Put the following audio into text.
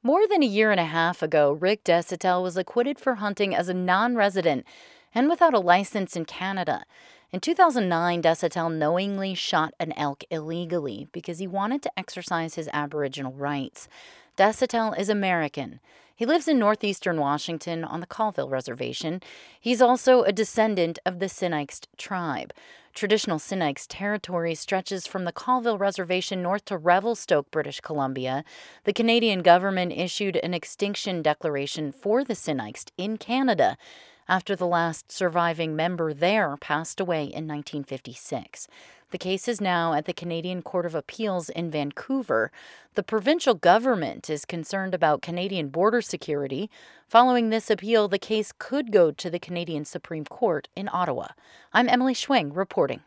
More than a year and a half ago, Rick Desatel was acquitted for hunting as a non-resident and without a license in Canada. In 2009, Desatel knowingly shot an elk illegally because he wanted to exercise his Aboriginal rights. Desatel is American. He lives in northeastern Washington on the Colville Reservation. He's also a descendant of the Sinixt tribe. Traditional Sinixt territory stretches from the Colville Reservation north to Revelstoke, British Columbia. The Canadian government issued an extinction declaration for the Sinixt in Canada after the last surviving member there passed away in 1956. The case is now at the Canadian Court of Appeals in Vancouver. The provincial government is concerned about Canadian border security. Following this appeal, the case could go to the Canadian Supreme Court in Ottawa. I'm Emily Schwing reporting.